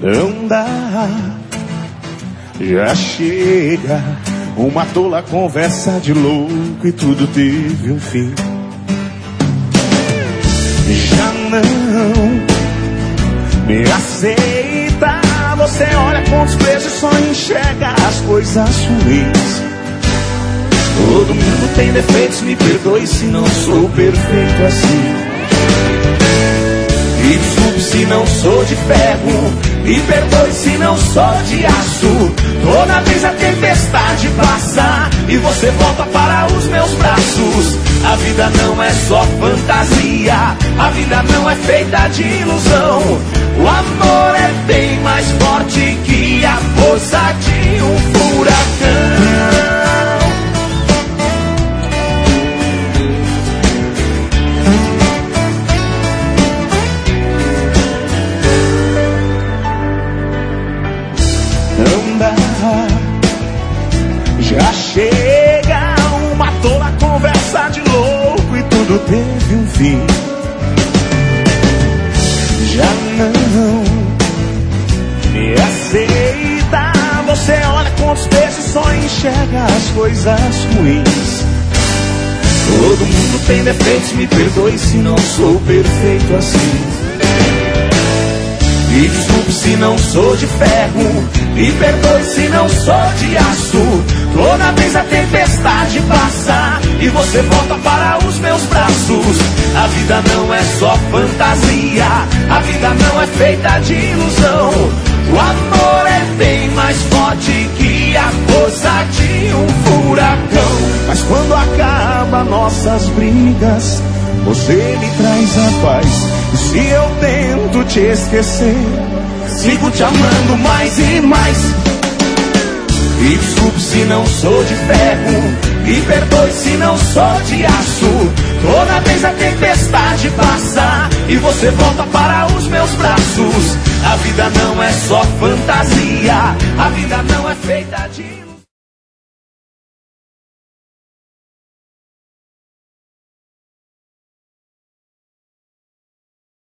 Não dá, já chega. Uma tola conversa de louco e tudo teve um fim. Já não me aceita. Você olha com desprezo e só enxerga as coisas ruins. Todo mundo tem defeitos, me perdoe se não sou perfeito assim. Me desculpe se não sou de ferro, me perdoe se não sou de aço. Toda vez a tempestade passa e você volta para os meus braços. A vida não é só fantasia, a vida não é feita de ilusão. O amor é bem mais forte que a força de um furacão. Não dá, já chega. Uma tola conversa de louco e tudo teve um fim. Já não me aceita. Você olha com desprezo e só enxerga as coisas ruins. Todo mundo tem defeitos, me perdoe se não sou perfeito assim. Me desculpe se não sou de ferro, me perdoe se não sou de aço. Toda vez a tempestade passa e você volta para os meus braços. A vida não é só fantasia, a vida não é feita de ilusão. O amor é bem mais forte que a força de um furacão. Mas quando acaba nossas brigas, você me traz a paz. E se eu tento te esquecer, sigo te amando mais e mais. Me desculpe se não sou de ferro, me perdoe se não sou de aço. Toda vez a tempestade passa e você volta para os meus braços. A vida não é só fantasia, a vida não é feita de